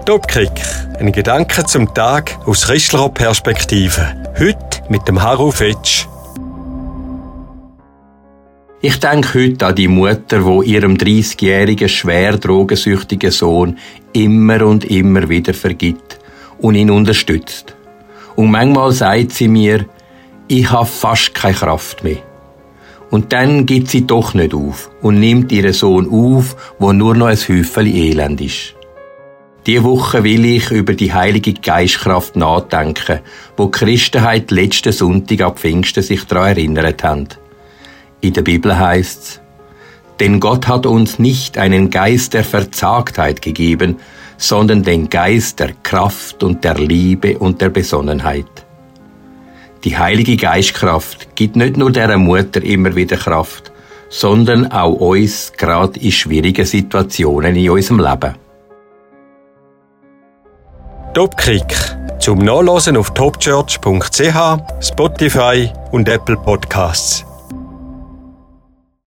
Topkick. Ein Gedanke zum Tag aus christlicher Perspektive. Heute mit dem Harro Fetsch. Ich denke heute an die Mutter, die ihrem 30-jährigen, schwer drogensüchtigen Sohn immer und immer wieder vergibt und ihn unterstützt. Und manchmal sagt sie mir, ich habe fast keine Kraft mehr. Und dann gibt sie doch nicht auf und nimmt ihren Sohn auf, wo nur noch ein Häufeli Elend ist. Diese Woche will ich über die Heilige Geistkraft nachdenken, wo die Christenheit letzten Sonntag ab Pfingsten sich daran erinnert haben. In der Bibel heißt's: Denn Gott hat uns nicht einen Geist der Verzagtheit gegeben, sondern den Geist der Kraft und der Liebe und der Besonnenheit. Die Heilige Geistkraft gibt nicht nur dieser Mutter immer wieder Kraft, sondern auch uns, gerade in schwierigen Situationen in unserem Leben. Topkick. Zum Nachlesen auf topchurch.ch, Spotify und Apple Podcasts.